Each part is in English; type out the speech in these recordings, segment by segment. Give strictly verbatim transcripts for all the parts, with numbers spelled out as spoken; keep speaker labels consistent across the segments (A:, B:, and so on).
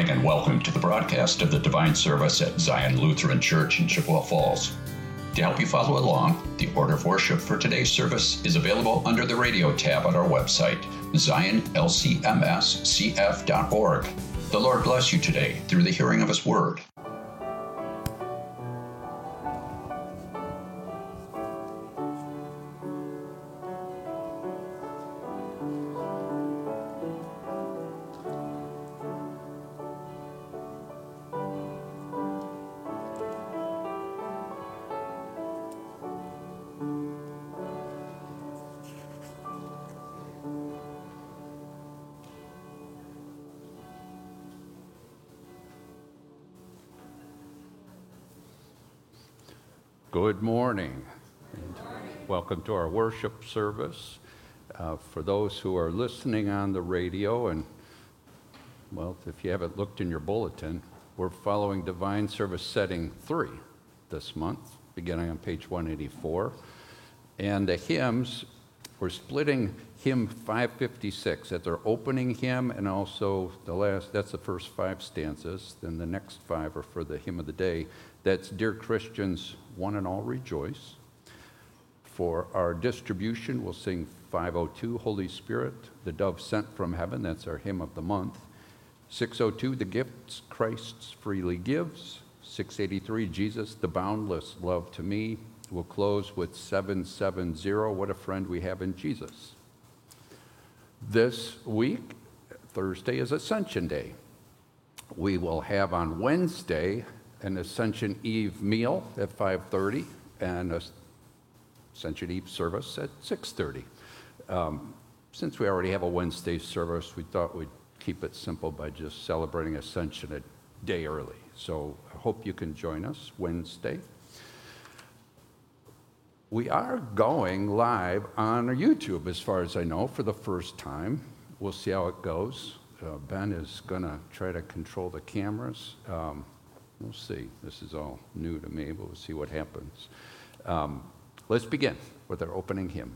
A: morning and welcome to the broadcast of the Divine Service at Zion Lutheran Church in Chippewa Falls. To help you follow along, the order of worship for today's service is available under the radio tab on our website, zion l c m s c f dot org. The Lord bless you today through the hearing of His Word.
B: Good morning. And welcome to our worship service. Uh, for those who are listening on the radio, and well, if you haven't looked in your bulletin, we're following Divine Service Setting three this month, beginning on page one eighty-four. And the hymns, we're splitting hymn five fifty-six. That's our opening hymn, and also the last, that's the first five stanzas. Then the next five are for the hymn of the day. That's Dear Christians, One and All Rejoice. For our distribution, we'll sing five oh two, Holy Spirit, the Dove Sent from Heaven. That's our hymn of the month. six oh two, The Gifts Christ Freely Gives. six eighty-three, Jesus, the Boundless Love to Me. We'll close with seven seventy, What a Friend We Have in Jesus. This week, Thursday, is Ascension Day. We will have on Wednesday an Ascension Eve meal at five thirty and a Ascension Eve service at six thirty. Um, since we already have a Wednesday service, we thought we'd keep it simple by just celebrating Ascension a day early. So I hope you can join us Wednesday. We are going live on YouTube, as far as I know, for the first time. We'll see how it goes. Uh, Ben is going to try to control the cameras. Um, We'll see. This is all new to me, but we'll see what happens. Um, let's begin with our opening hymn.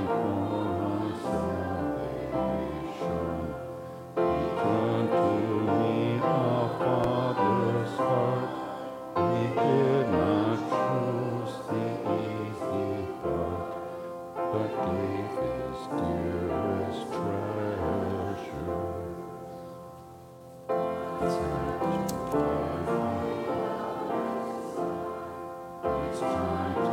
B: To but gave his dearest treasure. It's time to give. It's time to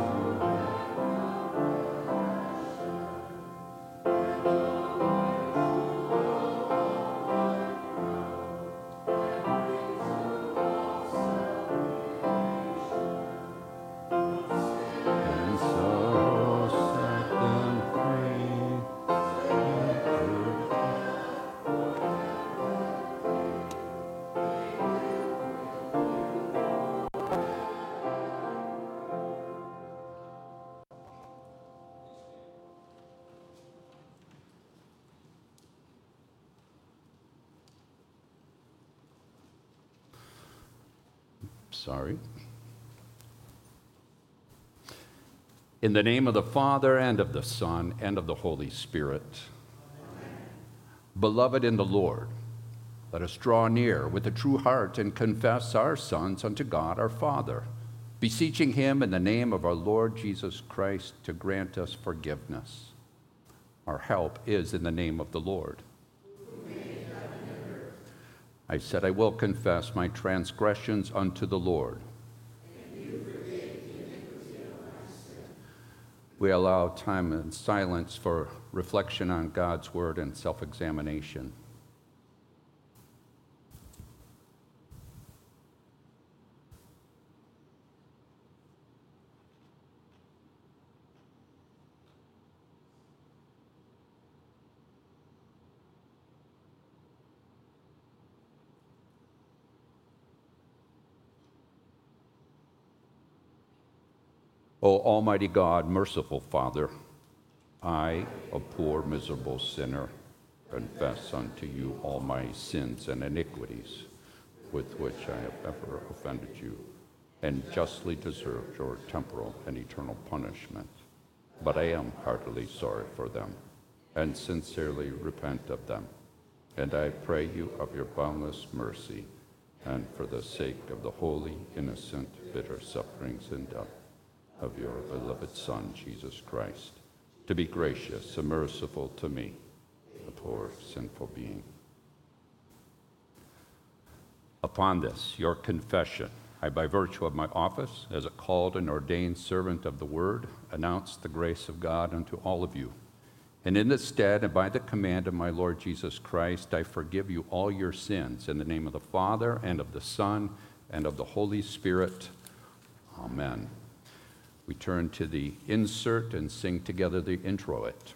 B: and so set them free. Sorry. In the name of the Father, and of the Son, and of the Holy Spirit. Amen. Beloved in the Lord, let us draw near with a true heart and confess our sins unto God our Father, beseeching him in the name of our Lord Jesus Christ to grant us forgiveness. Our help is in the name of the Lord. I said, I will confess my transgressions unto the Lord. We allow time and silence for reflection on God's word and self-examination. O Almighty God, merciful Father, I, a poor, miserable sinner, confess unto you all my sins and iniquities with which I have ever offended you, and justly deserved your temporal and eternal punishment. But I am heartily sorry for them, and sincerely repent of them. And I pray you of your boundless mercy, and for the sake of the holy, innocent, bitter sufferings and death of your beloved Son, Jesus Christ, to be gracious and merciful to me, a poor, sinful being. Upon this, your confession, I, by virtue of my office as a called and ordained servant of the Word, announce the grace of God unto all of you. And in this stead, and by the command of my Lord Jesus Christ, I forgive you all your sins in the name of the Father, and of the Son, and of the Holy Spirit. Amen. We turn to the insert and sing together the introit.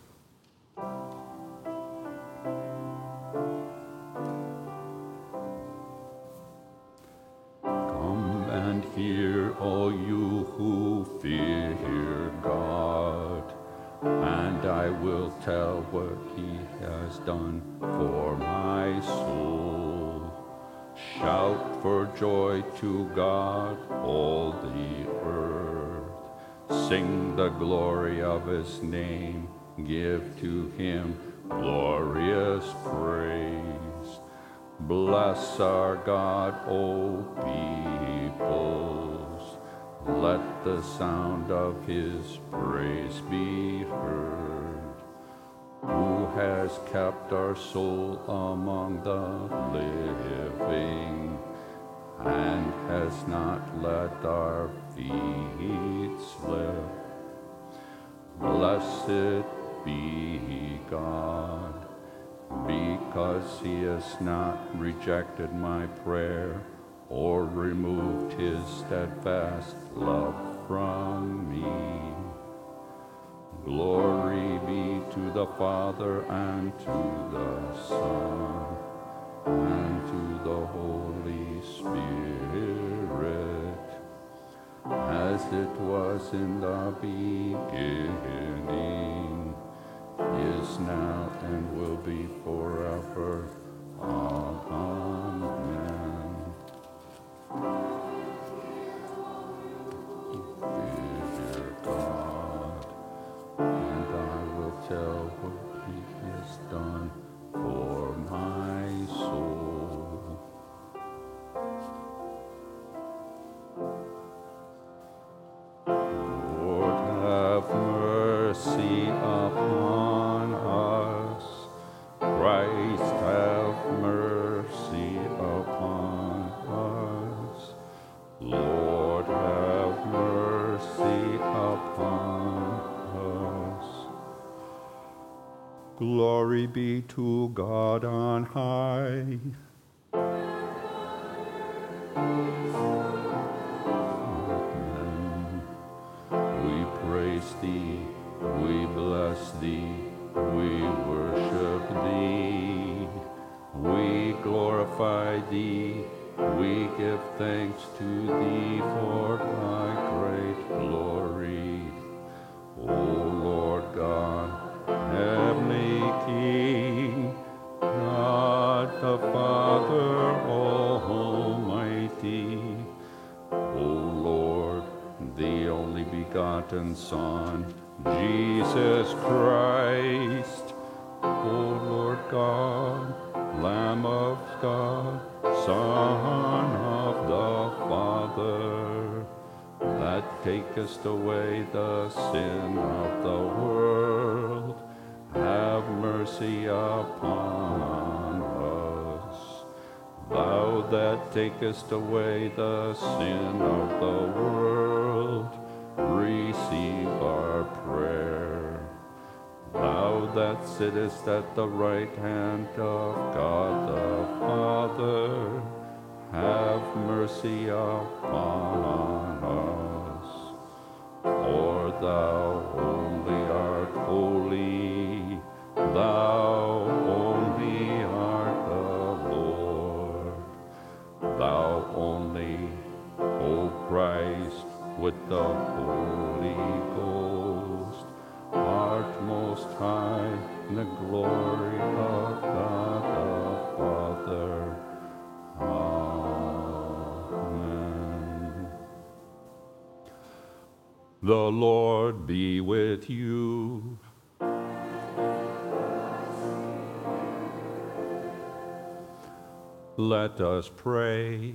B: Come and hear, all you who fear God, and I will tell what he has done for my soul. Shout for joy to God, all the earth. Sing the glory of his name, give to him glorious praise. Bless our God, O peoples. Let the sound of his praise be heard. Who has kept our soul among the living, and has not let our feet slip. Blessed be God, because he has not rejected my prayer or removed his steadfast love from me. Glory be to the Father, and to the Son, and to the Holy Spirit, as it was in the beginning, is now, and will be forever. Amen. Fear God, and I will tell what he has done for my soul. Lord, have mercy on Glory be to God on high. Amen. We praise thee, we bless thee, we worship thee, we glorify thee, we give thanks to thee for thy great glory. O Lord God, heavenly King, God the Father Almighty, O Lord, the only begotten Son, Jesus Christ, O Lord God, Lamb of God, Son of the Father, that takest away the sin of the world, have mercy upon us. Thou that takest away the sin of the world, receive our prayer. Thou that sittest at the right hand of God the Father, have mercy upon us. For thou only art holy, thou only art the Lord. Thou only, O Christ, with the Holy Ghost, art most high in the glory of God the Father. Amen. The Lord be with you. Let us pray.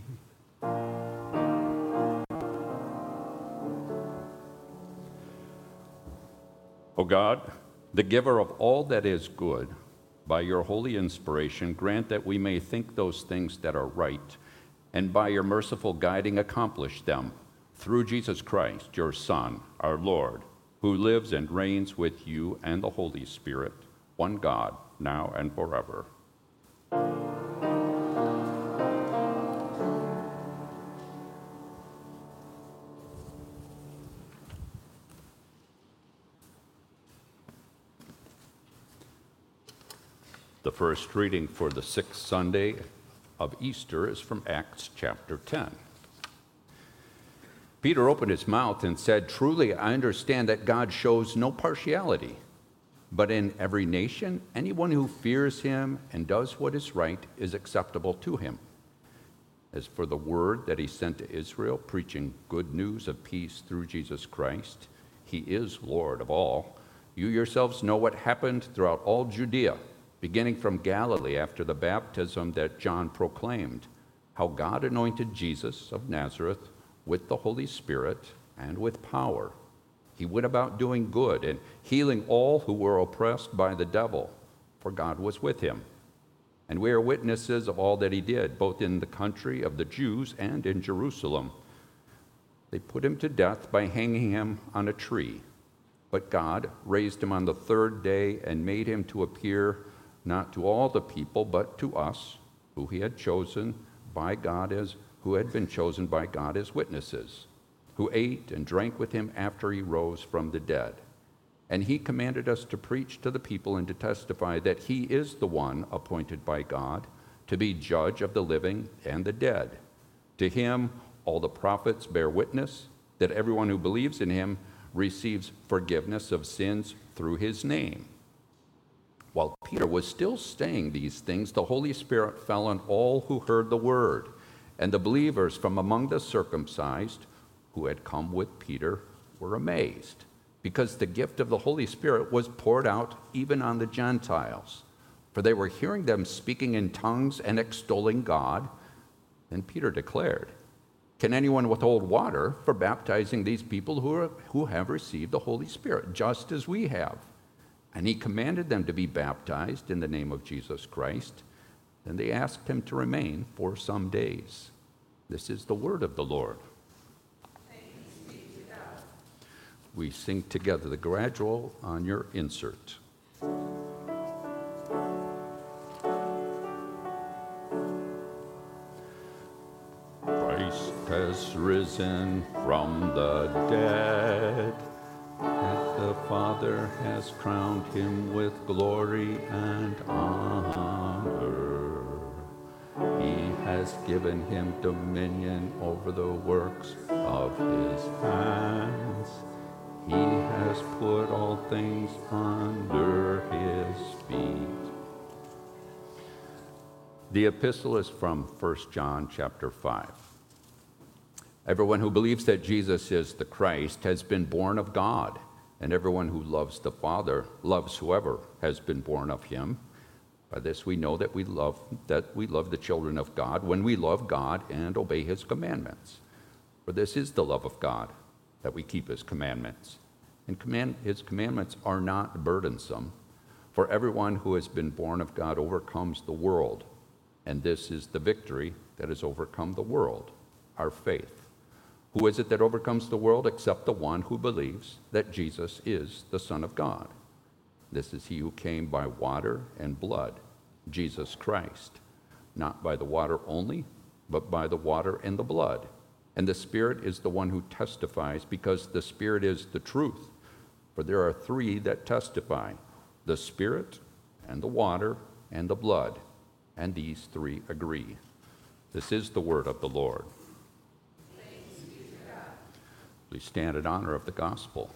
B: O God, the giver of all that is good, by your holy inspiration, grant that we may think those things that are right, and by your merciful guiding accomplish them, through Jesus Christ, your Son, our Lord, who lives and reigns with you and the Holy Spirit, one God, now and forever. The first reading for the sixth Sunday of Easter is from Acts chapter ten. Peter opened his mouth and said, "Truly, I understand that God shows no partiality, but in every nation, anyone who fears him and does what is right is acceptable to him. As for the word that he sent to Israel, preaching good news of peace through Jesus Christ, he is Lord of all. You yourselves know what happened throughout all Judea, beginning from Galilee after the baptism that John proclaimed, how God anointed Jesus of Nazareth with the Holy Spirit and with power. He went about doing good and healing all who were oppressed by the devil, for God was with him. And we are witnesses of all that he did, both in the country of the Jews and in Jerusalem. They put him to death by hanging him on a tree. But God raised him on the third day and made him to appear not to all the people, but to us, who he had chosen by God as who had been chosen by God as witnesses, who ate and drank with him after he rose from the dead. And he commanded us to preach to the people and to testify that he is the one appointed by God to be judge of the living and the dead. To him all the prophets bear witness that everyone who believes in him receives forgiveness of sins through his name." While Peter was still saying these things, the Holy Spirit fell on all who heard the word, and the believers from among the circumcised who had come with Peter were amazed, because the gift of the Holy Spirit was poured out even on the Gentiles, for they were hearing them speaking in tongues and extolling God. Then Peter declared, "Can anyone withhold water for baptizing these people who, are, who have received the Holy Spirit, just as we have?" And he commanded them to be baptized in the name of Jesus Christ. Then they asked him to remain for some days. This is the word of the Lord.
C: Thanks be to God.
B: We sing together the gradual on your insert. has risen from the dead, and the Father has crowned him with glory and honor. He has given him dominion over the works of his hands. He has put all things under his feet. The epistle is from First John chapter five. Everyone who believes that Jesus is the Christ has been born of God, and everyone who loves the Father loves whoever has been born of him. By this we know that we love that we love the children of God when we love God and obey his commandments. For this is the love of God, that we keep his commandments. And command, his commandments are not burdensome. For everyone who has been born of God overcomes the world. And this is the victory that has overcome the world, our faith. Who is it that overcomes the world except the one who believes that Jesus is the Son of God? This is he who came by water and blood, Jesus Christ, not by the water only, but by the water and the blood. And the Spirit is the one who testifies, because the Spirit is the truth. For there are three that testify, the Spirit and the water and the blood, and these three agree. This is the word of the Lord. Please stand in honor of the gospel.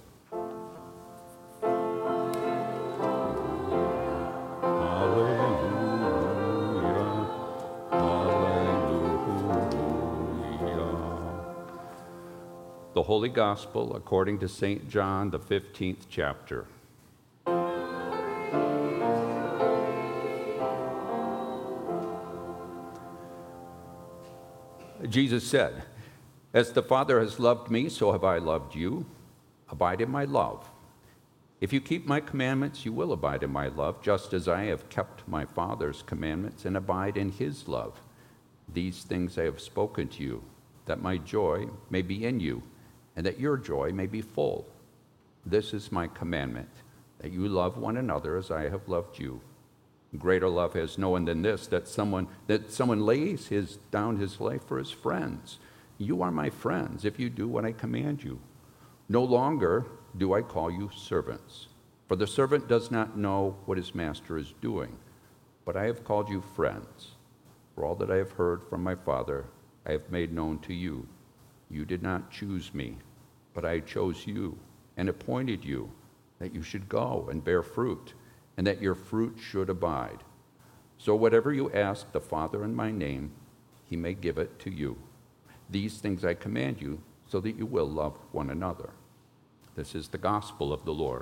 B: The Holy Gospel according to Saint John, the fifteenth chapter. Jesus said, "As the Father has loved me, so have I loved you. Abide in my love. If you keep my commandments, you will abide in my love, just as I have kept my Father's commandments and abide in his love. These things I have spoken to you, that my joy may be in you, and that your joy may be full. This is my commandment, that you love one another as I have loved you. Greater love has no one than this, that someone that someone lays his down his life for his friends. You are my friends if you do what I command you. No longer do I call you servants, for the servant does not know what his master is doing, but I have called you friends. For all that I have heard from my Father, I have made known to you. You did not choose me, but I chose you and appointed you, that you should go and bear fruit, and that your fruit should abide. So whatever you ask the Father in my name, he may give it to you. These things I command you, so that you will love one another." This is the gospel of the Lord.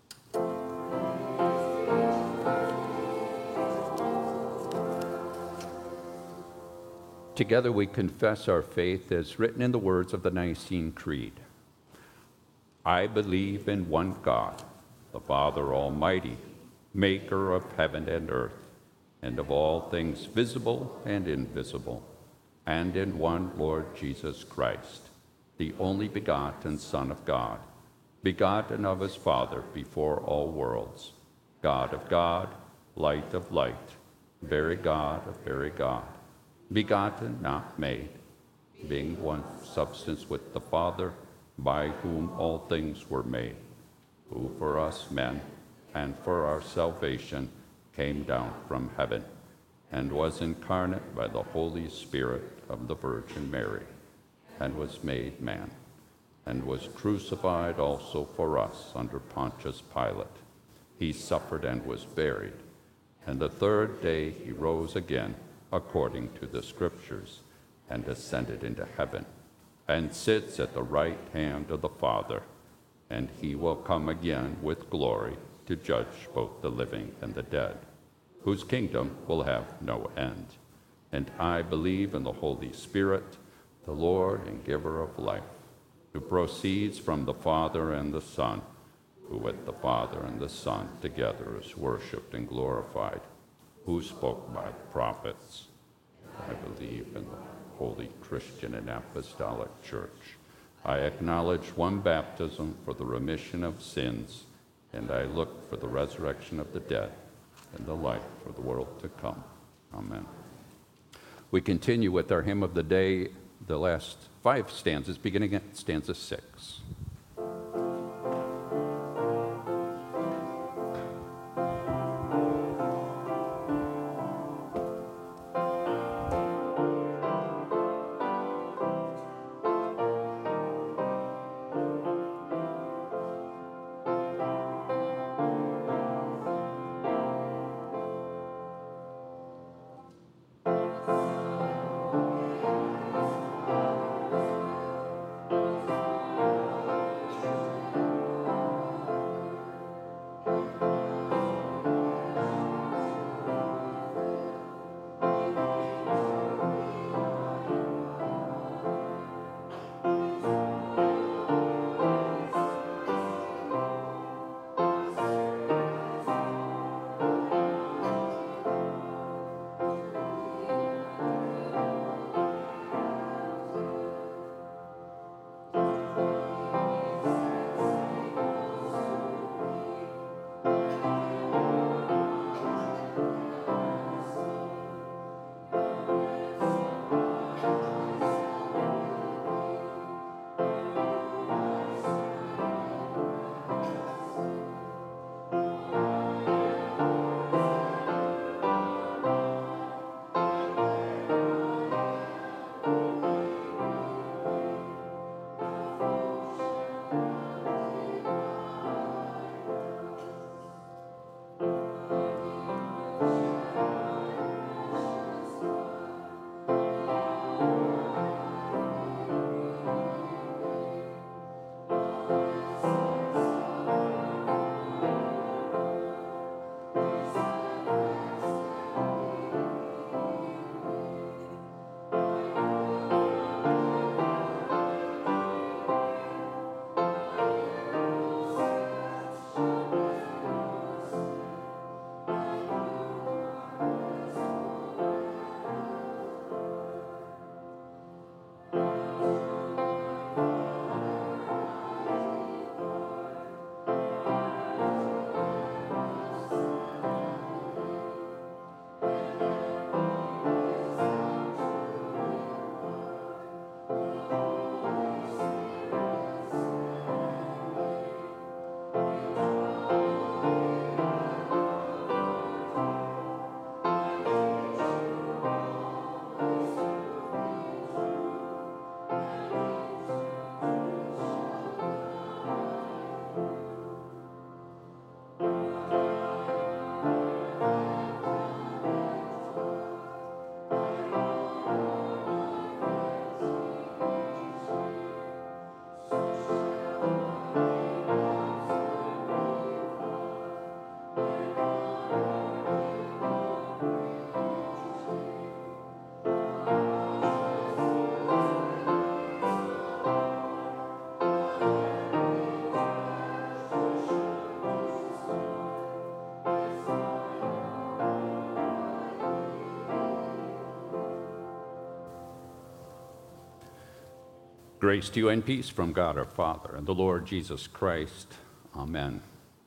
B: Together we confess our faith as written in the words of the Nicene Creed. I believe in one God, the Father Almighty, maker of heaven and earth, and of all things visible and invisible, and in one Lord Jesus Christ, the only begotten Son of God, begotten of his Father before all worlds, God of God, light of light, very God of very God, begotten, not made, being one substance with the Father, by whom all things were made, who for us men and for our salvation came down from heaven, and was incarnate by the Holy Spirit of the Virgin Mary, and was made man, and was crucified also for us under Pontius Pilate. He suffered and was buried, and the third day he rose again, according to the Scriptures, and ascended into heaven, and sits at the right hand of the Father, and he will come again with glory to judge both the living and the dead, whose kingdom will have no end. And I believe in the Holy Spirit, the Lord and giver of life, who proceeds from the Father and the Son, who with the Father and the Son together is worshipped and glorified, who spoke by the prophets. I believe in the Holy Christian and Apostolic Church. I acknowledge one baptism for the remission of sins, and I look for the resurrection of the dead and the life for the world to come. Amen. We continue with our hymn of the day, the last five stanzas, beginning at stanza six. Grace to you and peace from God our Father and the Lord Jesus Christ. Amen.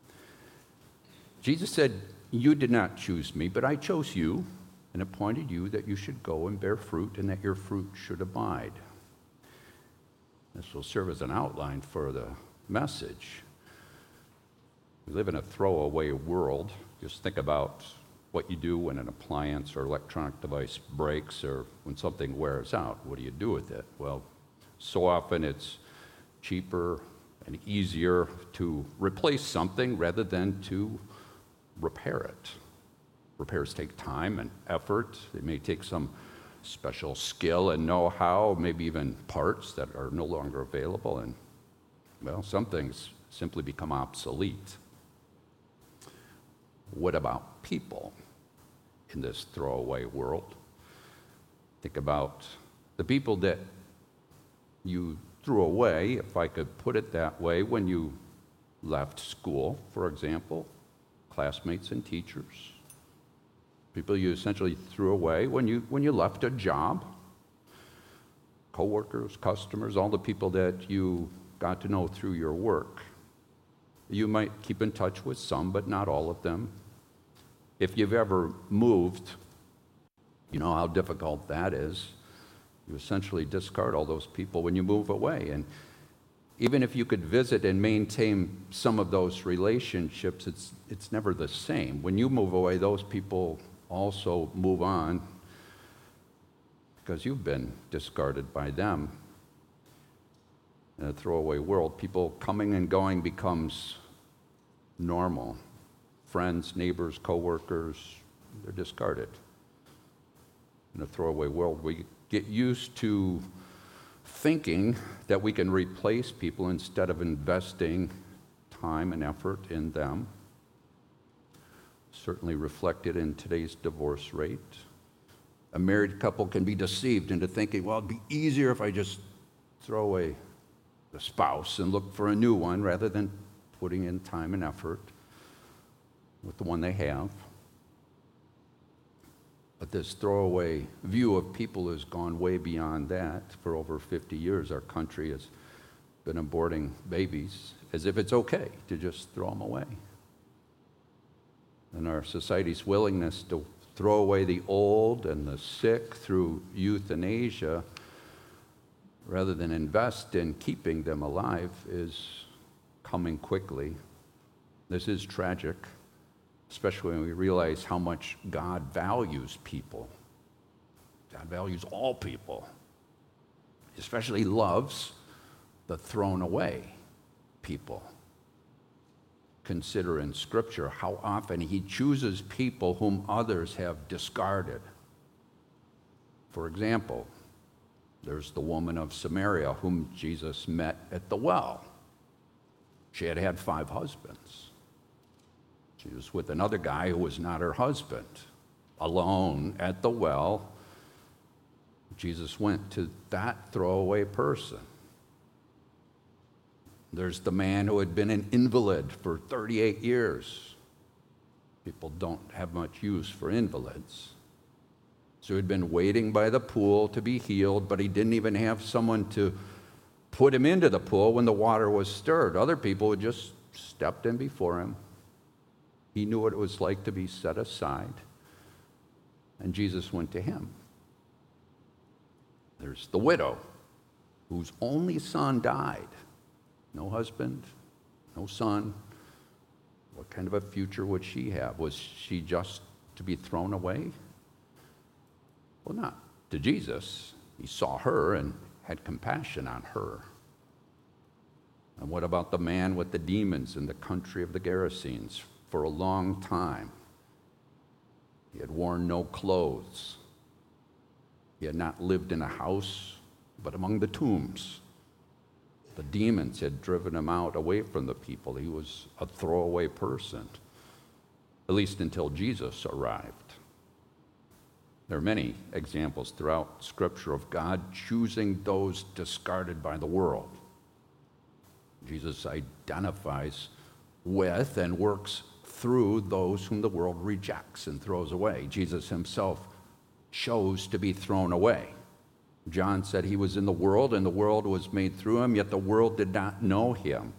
B: Jesus said, "You did not choose me, but I chose you and appointed you that you should go and bear fruit and that your fruit should abide." This will serve as an outline for the message. We live in a throwaway world. Just think about what you do when an appliance or electronic device breaks or when something wears out. What do you do with it? Well, so often it's cheaper and easier to replace something rather than to repair it. Repairs take time and effort. They may take some special skill and know-how, maybe even parts that are no longer available, and, well, some things simply become obsolete. What about people in this throwaway world? Think about the people that you threw away, if I could put it that way, when you left school, for example, classmates and teachers. People you essentially threw away when you when you left a job. Coworkers, customers, all the people that you got to know through your work. You might keep in touch with some, but not all of them. If you've ever moved, you know how difficult that is. You essentially discard all those people when you move away. And even if you could visit and maintain some of those relationships, it's, it's never the same. When you move away, those people also move on because you've been discarded by them. In a throwaway world, people coming and going becomes normal. Friends, neighbors, coworkers, they're discarded. In a throwaway world, we get used to thinking that we can replace people instead of investing time and effort in them. Certainly reflected in today's divorce rate. A married couple can be deceived into thinking, well, it'd be easier if I just throw away the spouse and look for a new one rather than putting in time and effort with the one they have. But this throwaway view of people has gone way beyond that. For over fifty years, our country has been aborting babies as if it's okay to just throw them away. And our society's willingness to throw away the old and the sick through euthanasia rather than invest in keeping them alive is coming quickly. This is tragic, especially when we realize how much God values people. God values all people, especially loves the thrown away people. Consider in Scripture how often he chooses people whom others have discarded. For example, there's the woman of Samaria whom Jesus met at the well. She had had five husbands. She was with another guy who was not her husband. Alone at the well, Jesus went to that throwaway person. There's the man who had been an invalid for thirty-eight years. People don't have much use for invalids. So he'd been waiting by the pool to be healed, but he didn't even have someone to put him into the pool when the water was stirred. Other people had just stepped in before him. He knew what it was like to be set aside, and Jesus went to him. There's the widow whose only son died. No husband, no son. What kind of a future would she have? Was she just to be thrown away? Well, not to Jesus. He saw her and had compassion on her. And what about the man with the demons in the country of the Gerasenes? For a long time, he had worn no clothes. He had not lived in a house, but among the tombs. The demons had driven him out away from the people. He was a throwaway person, at least until Jesus arrived. There are many examples throughout Scripture of God choosing those discarded by the world. Jesus identifies with and works through those whom the world rejects and throws away. Jesus himself chose to be thrown away. John said he was in the world, and the world was made through him, yet the world did not know him.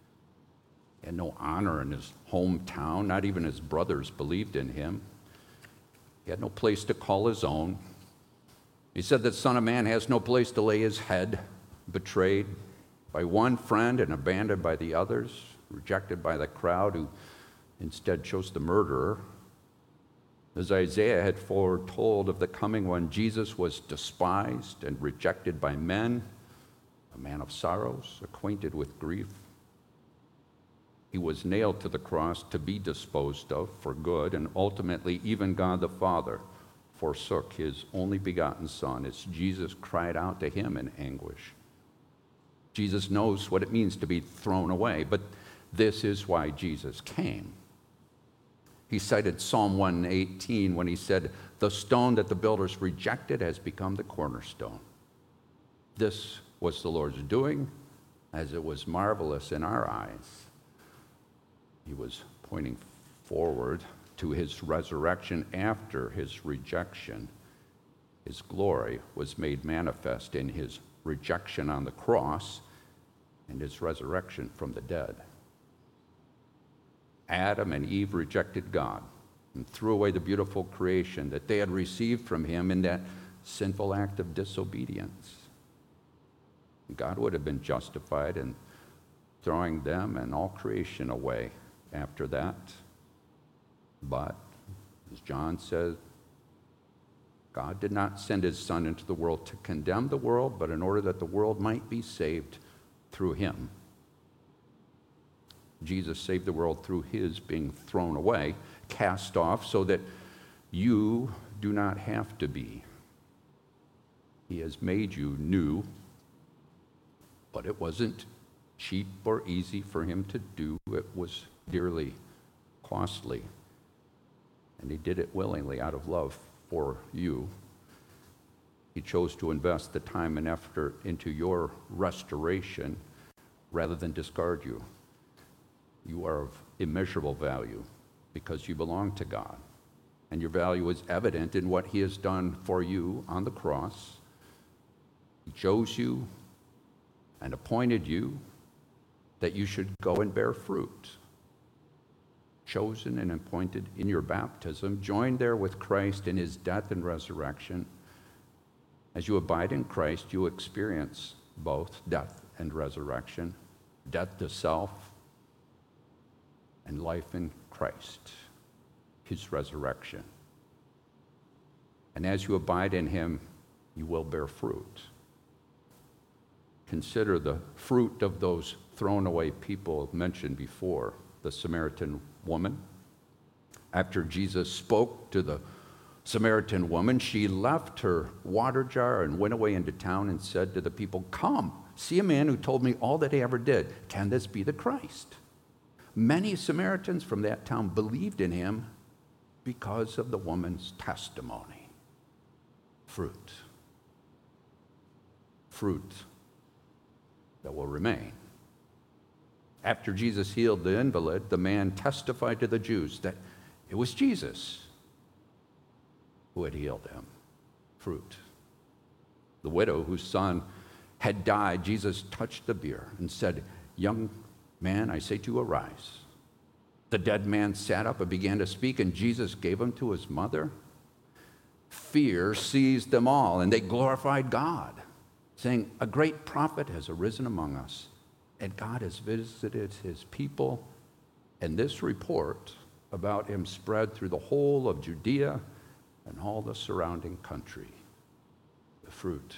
B: He had no honor in his hometown. Not even his brothers believed in him. He had no place to call his own. He said that the Son of Man has no place to lay his head, betrayed by one friend and abandoned by the others, rejected by the crowd who instead chose the murderer. As Isaiah had foretold of the coming one, Jesus was despised and rejected by men, a man of sorrows, acquainted with grief. He was nailed to the cross to be disposed of for good, and ultimately even God the Father forsook his only begotten Son as Jesus cried out to him in anguish. Jesus knows what it means to be thrown away, but this is why Jesus came. He cited Psalm one eighteen when he said, "The stone that the builders rejected has become the cornerstone." This was the Lord's doing, as it was marvelous in our eyes. He was pointing forward to his resurrection after his rejection. His glory was made manifest in his rejection on the cross and his resurrection from the dead. Adam and Eve rejected God and threw away the beautiful creation that they had received from him in that sinful act of disobedience. God would have been justified in throwing them and all creation away after that. But, as John says, God did not send his Son into the world to condemn the world, but in order that the world might be saved through him. Jesus saved the world through his being thrown away, cast off, so that you do not have to be. He has made you new, but it wasn't cheap or easy for him to do. It was dearly costly. And he did it willingly out of love for you. He chose to invest the time and effort into your restoration rather than discard you. You are of immeasurable value because you belong to God. And your value is evident in what he has done for you on the cross. He chose you and appointed you that you should go and bear fruit. Chosen and appointed in your baptism, joined there with Christ in his death and resurrection. As you abide in Christ, you experience both death and resurrection, death to self and life in Christ, his resurrection. And as you abide in him, you will bear fruit. Consider the fruit of those thrown away people mentioned before, the Samaritan woman. After Jesus spoke to the Samaritan woman, she left her water jar and went away into town and said to the people, "Come, see a man who told me all that he ever did. Can this be the Christ?" Many Samaritans from that town believed in him because of the woman's testimony. Fruit. Fruit that will remain. After Jesus healed the invalid, the man testified to the Jews that it was Jesus who had healed him. Fruit. The widow whose son had died, Jesus touched the bier and said, "Young man, I say to you, arise." The dead man sat up and began to speak, and Jesus gave him to his mother. Fear seized them all, and they glorified God, saying, "A great prophet has arisen among us, and God has visited his people." And this report about him spread through the whole of Judea and all the surrounding country. The fruit.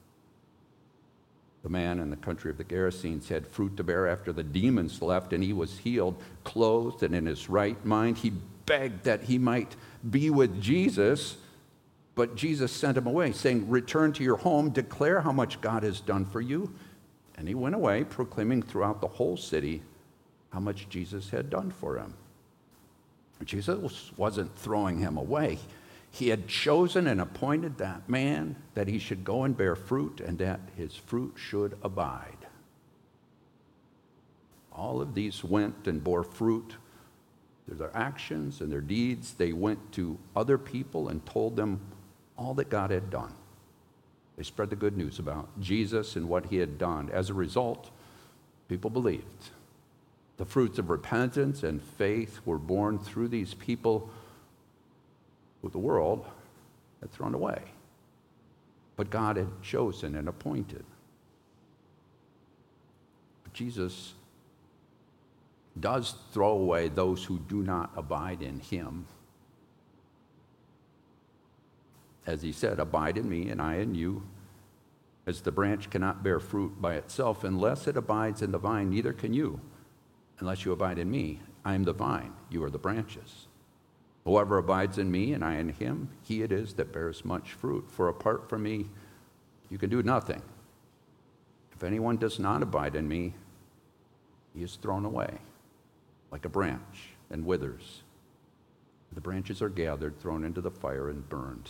B: The man in the country of the Gerasenes had fruit to bear after the demons left, and he was healed, clothed, and in his right mind. He begged that he might be with Jesus, but Jesus sent him away, saying, "Return to your home, declare how much God has done for you." And he went away, proclaiming throughout the whole city how much Jesus had done for him. Jesus wasn't throwing him away. He had chosen and appointed that man that he should go and bear fruit and that his fruit should abide. All of these went and bore fruit through their actions and their deeds. They went to other people and told them all that God had done. They spread the good news about Jesus and what he had done. As a result, people believed. The fruits of repentance and faith were born through these people who the world had thrown away, but God had chosen and appointed. But Jesus does throw away those who do not abide in him. As he said, "Abide in me and I in you. As the branch cannot bear fruit by itself unless it abides in the vine, neither can you unless you abide in me. I am the vine, you are the branches. Whoever abides in me and I in him, he it is that bears much fruit. For apart from me, you can do nothing. If anyone does not abide in me, he is thrown away like a branch and withers. The branches are gathered, thrown into the fire, and burned."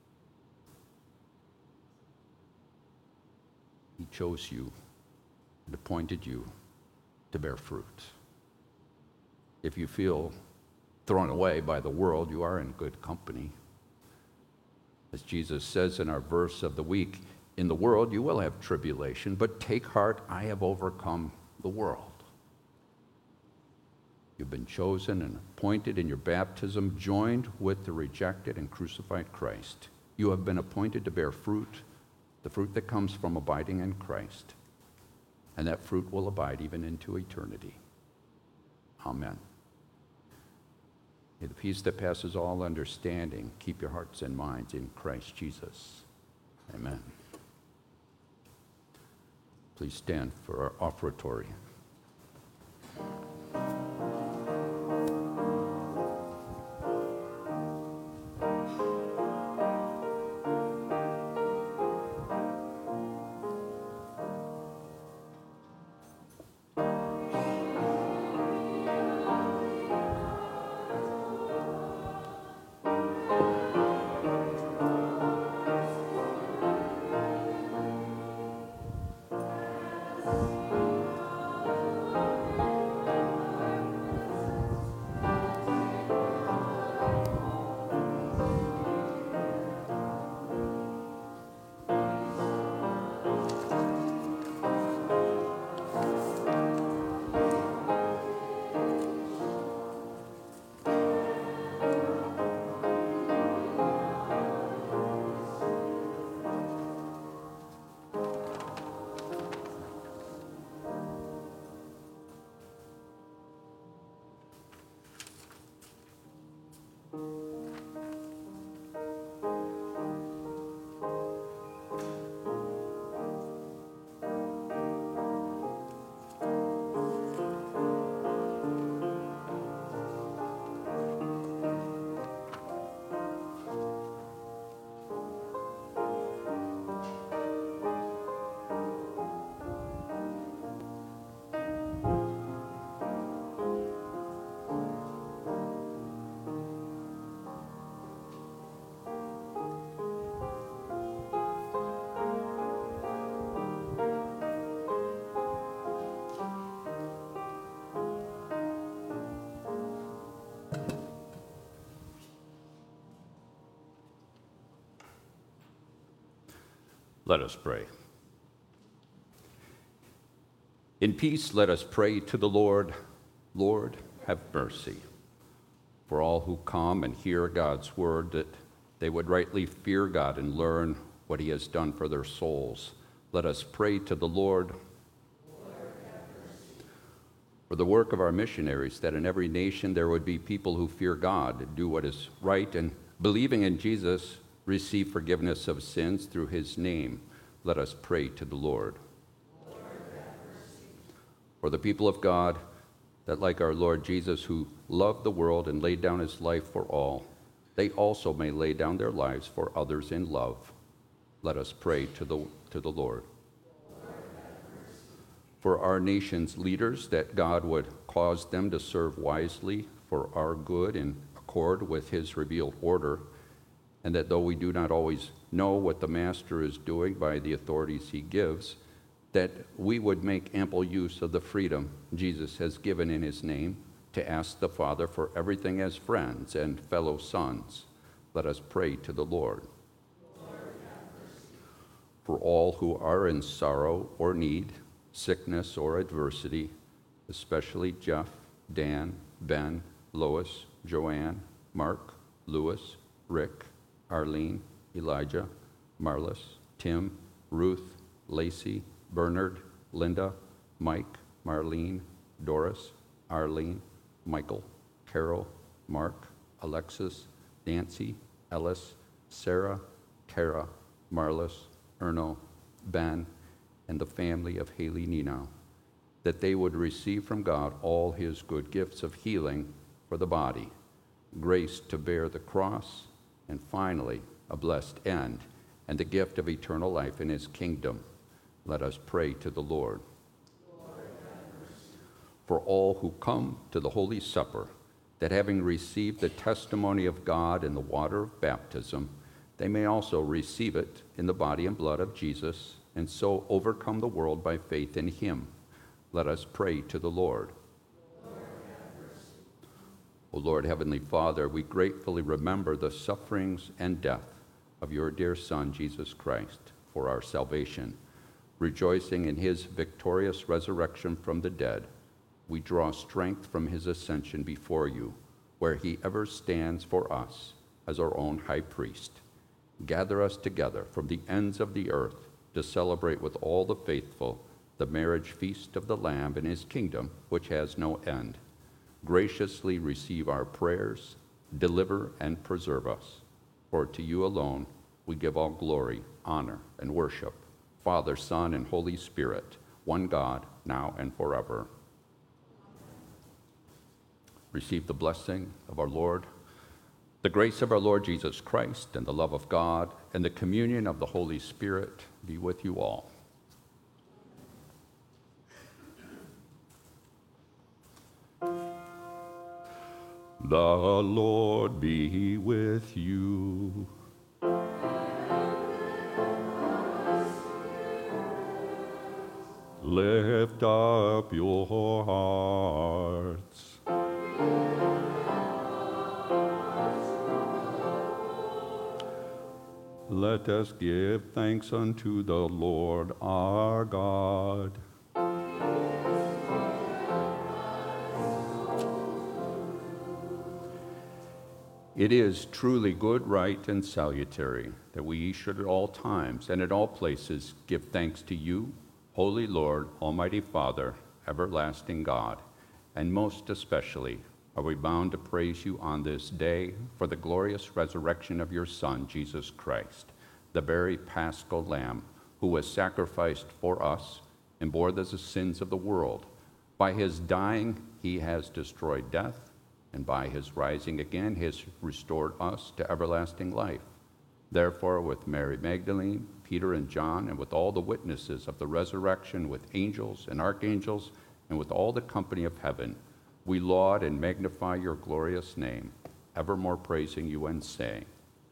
B: He chose you and appointed you to bear fruit. If you feel thrown away by the world, you are in good company. As Jesus says in our verse of the week, "In the world you will have tribulation, but take heart, I have overcome the world." You've been chosen and appointed in your baptism, joined with the rejected and crucified Christ. You have been appointed to bear fruit, the fruit that comes from abiding in Christ, and that fruit will abide even into eternity. Amen. May the peace that passes all understanding keep your hearts and minds in Christ Jesus. Amen. Please stand for our offertory. Let us pray. In peace, let us pray to the Lord. Lord, have mercy. For all who come and hear God's word, that they would rightly fear God and learn what he has done for their souls. Let us pray to the Lord. Lord, have mercy. For the work of our missionaries, that in every nation there would be people who fear God and do what is right, and believing in Jesus, receive forgiveness of sins through his name. Let us pray to the Lord. Lord, have mercy. For the people of God, that like our Lord Jesus, who loved the world and laid down his life for all, they also may lay down their lives for others in love. Let us pray to the, to the Lord. Lord, have mercy. For our nation's leaders, that God would cause them to serve wisely for our good in accord with his revealed order, and that though we do not always know what the Master is doing by the authorities he gives, that we would make ample use of the freedom Jesus has given in his name to ask the Father for everything as friends and fellow sons. Let us pray to the Lord. Lord, have mercy. For all who are in sorrow or need, sickness or adversity, especially Jeff, Dan, Ben, Lois, Joanne, Mark, Lewis, Rick, Arlene, Elijah, Marlis, Tim, Ruth, Lacey, Bernard, Linda, Mike, Marlene, Doris, Arlene, Michael, Carol, Mark, Alexis, Nancy, Ellis, Sarah, Kara, Marlis, Erno, Ben, and the family of Haley Nino, that they would receive from God all his good gifts of healing for the body, grace to bear the cross, and finally, a blessed end, and the gift of eternal life in his kingdom. Let us pray to the Lord. Lord, have mercy. For all who come to the Holy Supper, that having received the testimony of God in the water of baptism, they may also receive it in the body and blood of Jesus, and so overcome the world by faith in him. Let us pray to the Lord. O Lord, Heavenly Father, we gratefully remember the sufferings and death of your dear Son, Jesus Christ, for our salvation. Rejoicing in his victorious resurrection from the dead, we draw strength from his ascension before you, where he ever stands for us as our own high priest. gather us together from the ends of the earth to celebrate with all the faithful the marriage feast of the Lamb in his kingdom, which has no end. Graciously receive our prayers, deliver and preserve us. For to you alone we give all glory, honor, and worship, Father, Son, and Holy Spirit, one God, now and forever. Receive the blessing of our Lord. The grace of our Lord Jesus Christ and the love of God and the communion of the Holy Spirit be with you all. The Lord be with you. Lift up your hearts. Let us give thanks unto the Lord our God. It is truly good, right, and salutary that we should at all times and at all places give thanks to you, Holy Lord, Almighty Father, everlasting God, and most especially are we bound to praise you on this day for the glorious resurrection of your Son, Jesus Christ, the very Paschal Lamb, who was sacrificed for us and bore the sins of the world. By his dying, he has destroyed death, and by his rising again, he has restored us to everlasting life. Therefore, with Mary Magdalene, Peter and John, and with all the witnesses of the resurrection, with angels and archangels, and with all the company of heaven, we laud and magnify your glorious name, evermore praising you and saying,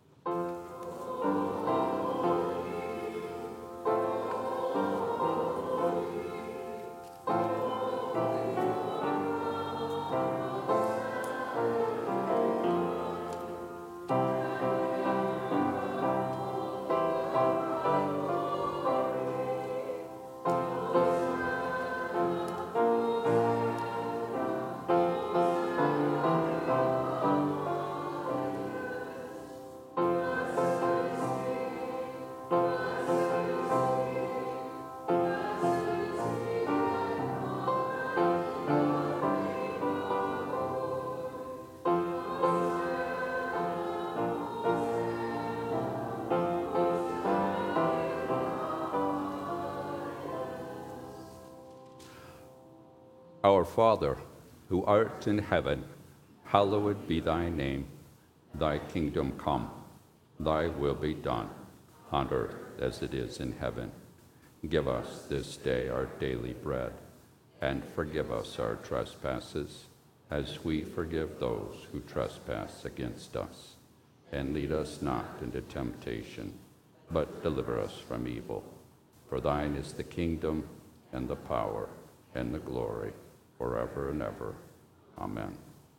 B: Our Father, who art in heaven, hallowed be thy name. Thy kingdom come, thy will be done, on earth as it is in heaven. Give us this day our daily bread, and forgive us our trespasses, as we forgive those who trespass against us. And lead us not into temptation, but deliver us from evil. For thine is the kingdom, and the power, and the glory, forever and ever. Amen.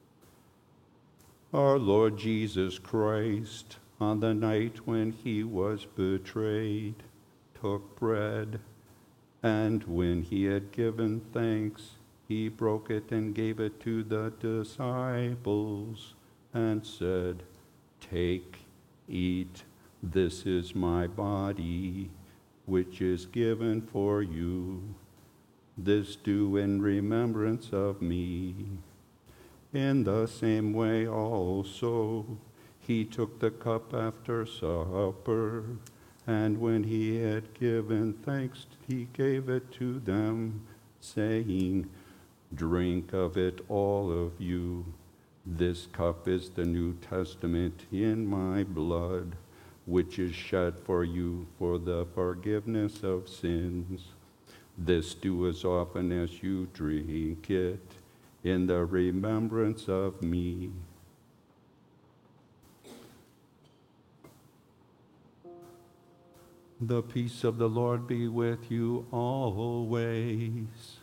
B: Our Lord Jesus Christ, on the night when he was betrayed, took bread, and when he had given thanks, he broke it and gave it to the disciples, and said, "Take, eat, this is my body, which is given for you. This do in remembrance of me." In the same way also, he took the cup after supper, and when he had given thanks, he gave it to them, saying, "Drink of it, all of you. This cup is the New Testament in my blood, which is shed for you for the forgiveness of sins. This do as often as you drink it, in the remembrance of me." The peace of the Lord be with you always.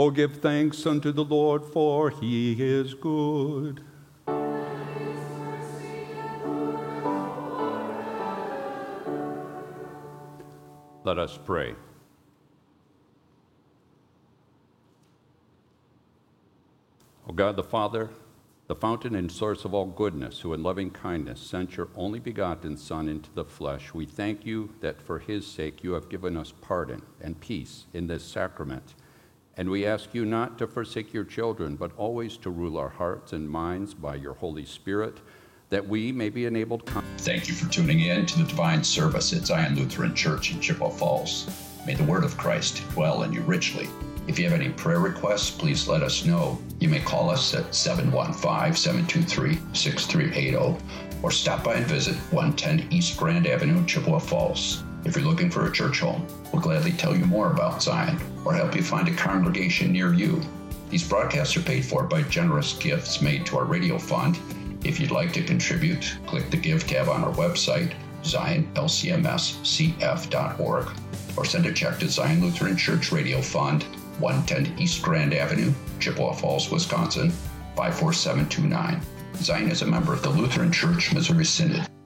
B: Oh, give thanks unto the Lord, for he is good. Let us pray. O God the Father, the fountain and source of all goodness, who in loving kindness sent your only begotten Son into the flesh, we thank you that for his sake you have given us pardon and peace in this sacrament. And we ask you not to forsake your children, but always to rule our hearts and minds by your Holy Spirit, that we may be enabled. Con-
A: Thank you for tuning in to the Divine Service at Zion Lutheran Church in Chippewa Falls. May the word of Christ dwell in you richly. If you have any prayer requests, please let us know. You may call us at seven one five, seven two three, six three eight zero or stop by and visit one ten East Grand Avenue, Chippewa Falls. If you're looking for a church home, we'll gladly tell you more about Zion or help you find a congregation near you. These broadcasts are paid for by generous gifts made to our radio fund. If you'd like to contribute, click the Give tab on our website, zion l c m s c f dot org, or send a check to Zion Lutheran Church Radio Fund, one ten East Grand Avenue, Chippewa Falls, Wisconsin, five four seven two nine. Zion is a member of the Lutheran Church Missouri Synod.